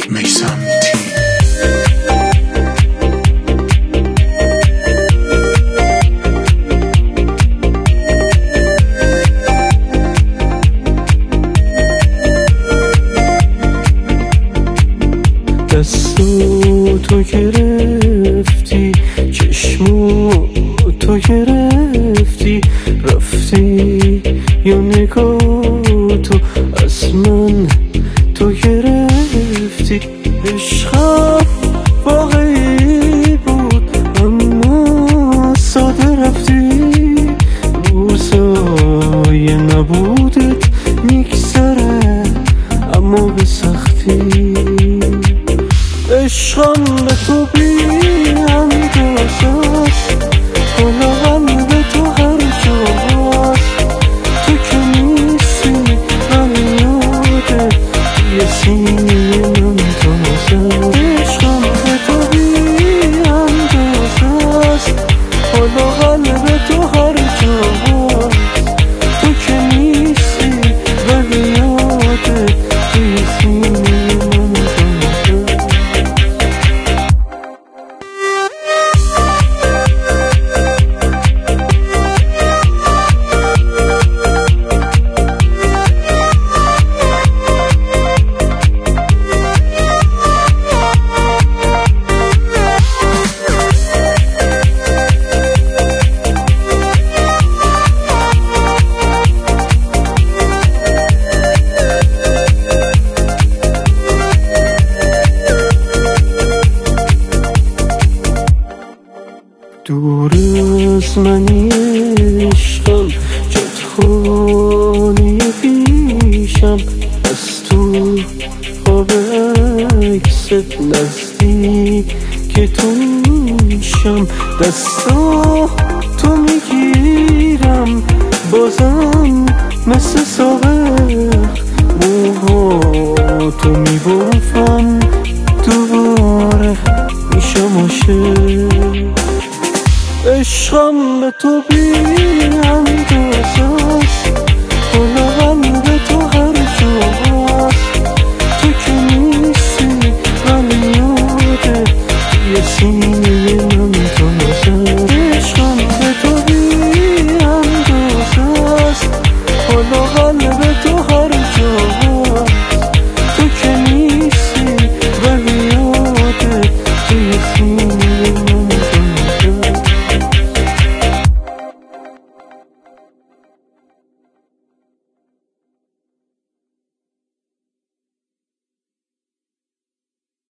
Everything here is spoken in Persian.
میثم تیم. دستو تو گرفتی، چشمو تو گرفتی، رفتی یا نگاه تو از من تو گرفتی. عشقم واقعی بود اما ساده رفتی، روزای نبودت میگذره اما به سختی. عشقم به تو بی اندازه است، حالا قلب تو هر جاست، تو که نیستی من یاده یه سینه من تازه. عشقم به تو بی اندازه است، حالا قلب تو هر جاست، تو که نیستی ولی یاده یه سینه من تازه. دور از منی عشقم، جد خانه پیشم، از تو خواب عکست نزدیک تو میشم. دستا تو میگیرم بازم مثل سابق، موها تو میبافم دوباره میشم عاشق. عشقم به تو بی اندازه